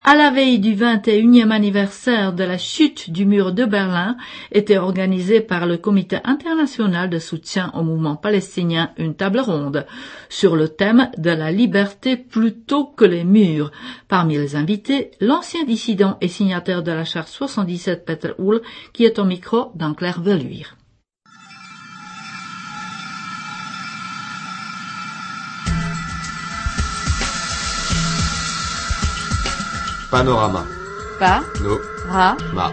À la veille du 21e anniversaire de la chute du mur de Berlin, était organisée par le Comité international de soutien au mouvement palestinien une table ronde sur le thème de la liberté plutôt que les murs. Parmi les invités, l'ancien dissident et signataire de la charte 77 Peter Uhl, qui est au micro d'Anne-Claire Veluire. Panorama. Pa. No. Ra. Ma.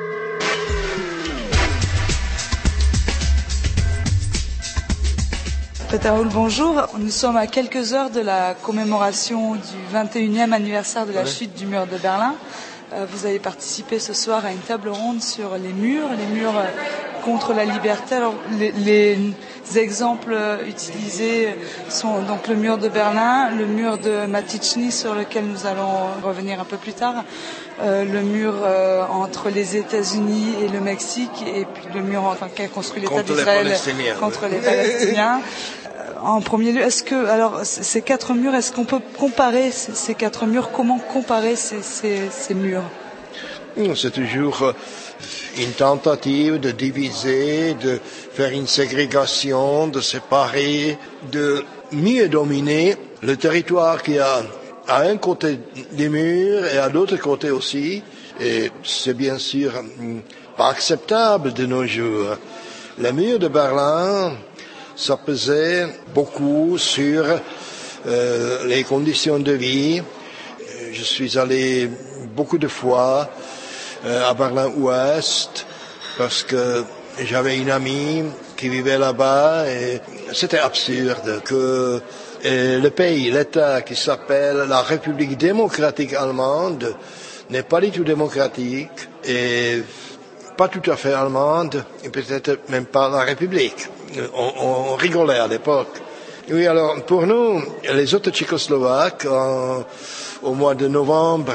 Peter Uhl, bonjour. Nous sommes à quelques heures de la commémoration du 21e anniversaire de la chute du mur de Berlin. Vous avez participé ce soir à une table ronde sur les murs contre la liberté. Alors, les exemples utilisés sont donc le mur de Berlin, le mur de Matychny sur lequel nous allons revenir un peu plus tard, le mur entre les États-Unis et le Mexique, et puis le mur qu'a construit l'État d'Israël contre les Palestiniens. En premier lieu, ces quatre murs, est-ce qu'on peut comparer ces quatre murs? Comment comparer ces murs? C'est toujours une tentative de diviser, de faire une ségrégation, de séparer, de mieux dominer le territoire qui a à un côté des murs et à l'autre côté aussi. Et c'est bien sûr pas acceptable de nos jours. Le mur de Berlin, ça pesait beaucoup sur les conditions de vie. Je suis allé beaucoup de fois à Berlin-Ouest parce que j'avais une amie qui vivait là-bas et c'était absurde que l'État qui s'appelle la République démocratique allemande n'est pas du tout démocratique et pas tout à fait allemande et peut-être même pas la République. On rigolait à l'époque. Oui, alors pour nous, les autres Tchécoslovaques, au mois de novembre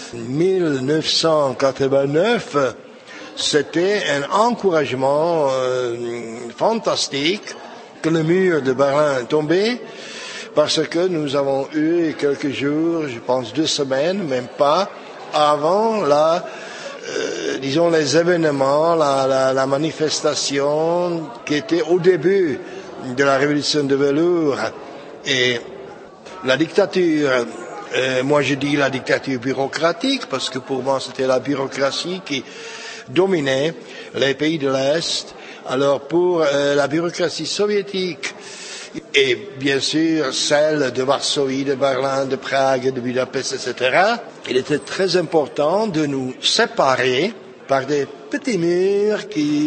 1989, c'était un encouragement fantastique que le mur de Berlin tombait, parce que nous avons eu quelques jours, je pense 2 semaines, même pas, avant les événements, la manifestation qui était au début de la révolution de velours et la dictature. Moi je dis la dictature bureaucratique parce que pour moi c'était la bureaucratie qui dominait les pays de l'Est. Alors pour la bureaucratie soviétique et bien sûr celle de Varsovie, de Berlin, de Prague, de Budapest, etc., il était très important de nous séparer par des petits murs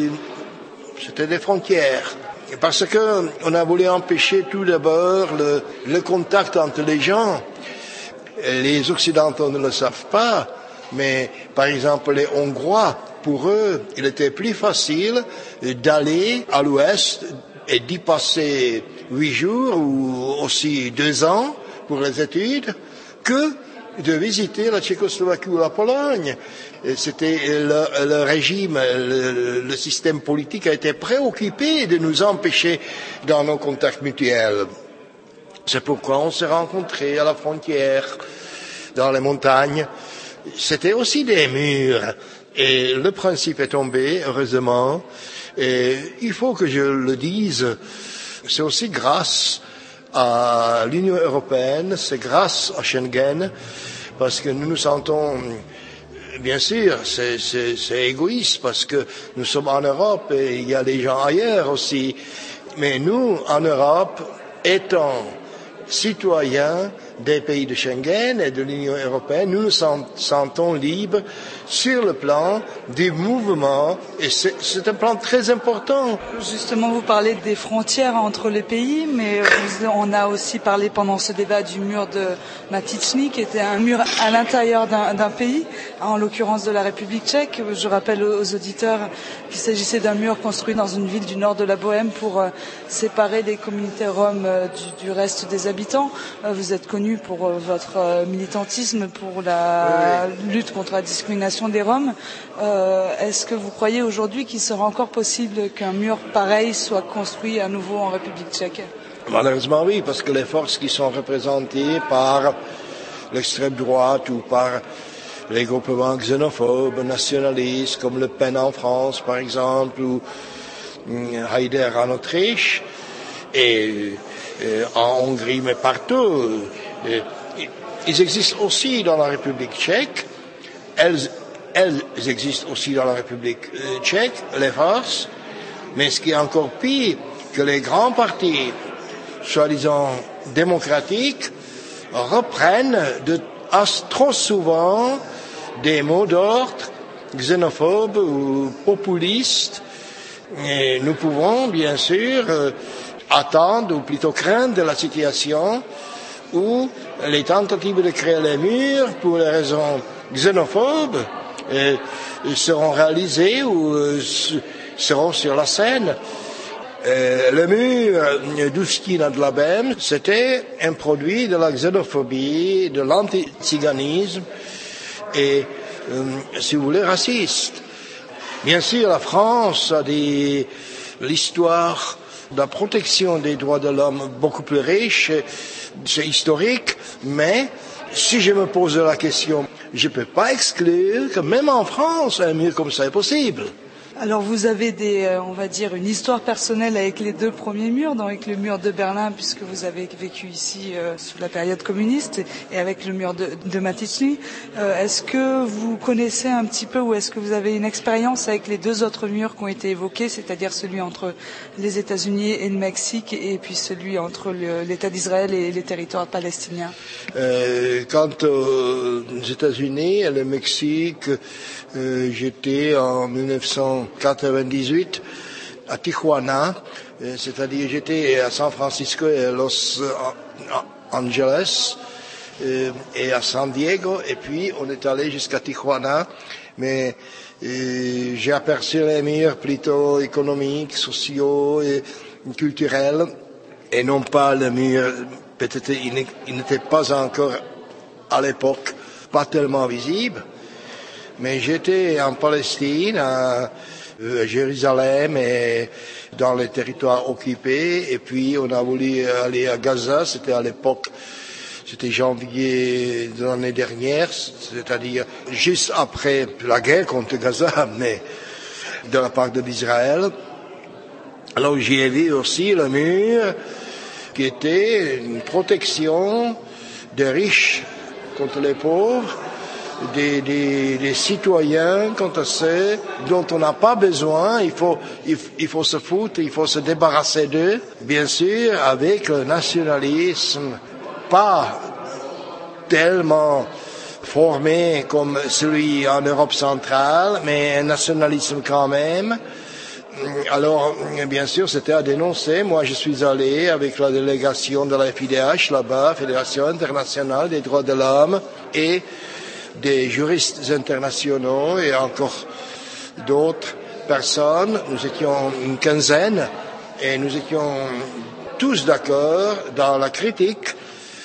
c'était des frontières. Parce que on a voulu empêcher tout d'abord le contact entre les gens. Les Occidentaux ne le savent pas, mais par exemple les Hongrois, pour eux, il était plus facile d'aller à l'Ouest et d'y passer 8 jours ou aussi 2 ans pour les études que de visiter la Tchécoslovaquie ou la Pologne. C'était le régime, le système politique a été préoccupé de nous empêcher dans nos contacts mutuels. C'est pourquoi on s'est rencontrés à la frontière, dans les montagnes. C'était aussi des murs. Et le principe est tombé, heureusement. Et il faut que je le dise, c'est aussi grâce à l'Union européenne, c'est grâce à Schengen, parce que nous nous sentons, bien sûr, c'est égoïste, parce que nous sommes en Europe et il y a des gens ailleurs aussi. Mais nous, en Europe, étant citoyens des pays de Schengen et de l'Union européenne, nous nous sentons libres sur le plan du mouvement et c'est un plan très important. Justement, vous parlez des frontières entre les pays, mais on a aussi parlé pendant ce débat du mur de Matychny, qui était un mur à l'intérieur d'un pays, en l'occurrence de la République tchèque. Je rappelle aux auditeurs qu'il s'agissait d'un mur construit dans une ville du nord de la Bohème pour séparer les communautés roms du reste des habitants. Vous êtes connu pour votre militantisme pour la lutte contre la discrimination des Roms. Est-ce que vous croyez aujourd'hui qu'il sera encore possible qu'un mur pareil soit construit à nouveau en République tchèque? Malheureusement oui, parce que les forces qui sont représentées par l'extrême droite ou par les groupements xénophobes, nationalistes, comme Le Pen en France, par exemple, ou Haider en Autriche, et en Hongrie, mais partout. Ils existent aussi dans la République tchèque. Elles existent aussi dans la République tchèque, les forces. Mais ce qui est encore pire, que les grands partis, soi-disant démocratiques, reprennent trop souvent des mots d'ordre xénophobes ou populistes. Et nous pouvons, bien sûr, attendre, ou plutôt craindre de la situation où les tentatives de créer les murs pour les raisons xénophobes seront réalisées ou seront sur la scène. Le mur d'Oustine à Dlabem, c'était un produit de la xénophobie, de l'anti-tsiganisme et, si vous voulez, raciste. Bien sûr, la France a l'histoire de la protection des droits de l'homme beaucoup plus riche, c'est historique, mais si je me pose la question, je ne peux pas exclure que même en France, un mur comme ça est possible. Alors vous avez on va dire, une histoire personnelle avec les deux premiers murs, donc avec le mur de Berlin, puisque vous avez vécu ici sous la période communiste, et avec le mur de Maticny. Est-ce que vous connaissez un petit peu, ou est-ce que vous avez une expérience avec les deux autres murs qui ont été évoqués, c'est-à-dire celui entre les États-Unis et le Mexique, et puis celui entre l'État d'Israël et les territoires palestiniens? Quant aux États-Unis et le Mexique, j'étais en 1998 à Tijuana, c'est-à-dire j'étais à San Francisco et à Los Angeles et à San Diego, et puis on est allé jusqu'à Tijuana, mais j'ai aperçu les murs plutôt économiques, sociaux et culturels, et non pas le mur, peut-être il n'était pas encore à l'époque pas tellement visible. Mais j'étais en Palestine, à Jérusalem et dans les territoires occupés, et puis on a voulu aller à Gaza, c'était à l'époque, c'était janvier de l'année dernière, c'est-à-dire juste après la guerre contre Gaza, mais de la part de l'Israël. Alors j'y ai vu aussi le mur qui était une protection des riches contre les pauvres, des citoyens contre ceux dont on n'a pas besoin, il faut se foutre, il faut se débarrasser d'eux, bien sûr, avec le nationalisme pas tellement formé comme celui en Europe centrale, mais un nationalisme quand même. Alors, bien sûr, c'était à dénoncer. Moi, je suis allé avec la délégation de la FIDH là-bas, Fédération internationale des droits de l'homme, et des juristes internationaux et encore d'autres personnes. Nous étions une quinzaine et nous étions tous d'accord dans la critique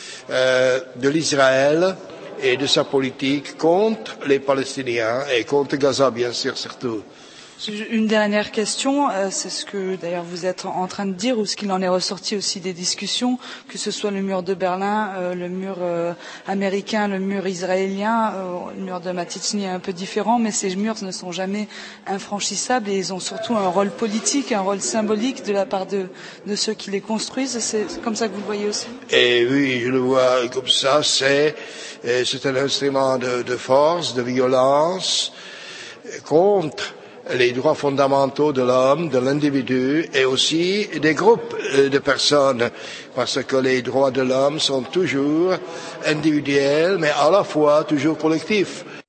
de l'Israël et de sa politique contre les Palestiniens et contre Gaza, bien sûr, surtout. Une dernière question, c'est ce que d'ailleurs vous êtes en train de dire, ou ce qu'il en est ressorti aussi des discussions, que ce soit le mur de Berlin, le mur américain, le mur israélien, le mur de Maticny est un peu différent, mais ces murs ne sont jamais infranchissables et ils ont surtout un rôle politique, un rôle symbolique de la part de ceux qui les construisent. C'est comme ça que vous le voyez aussi? Et oui, je le vois comme ça, c'est un instrument de force, de violence contre les droits fondamentaux de l'homme, de l'individu et aussi des groupes de personnes, parce que les droits de l'homme sont toujours individuels, mais à la fois toujours collectifs.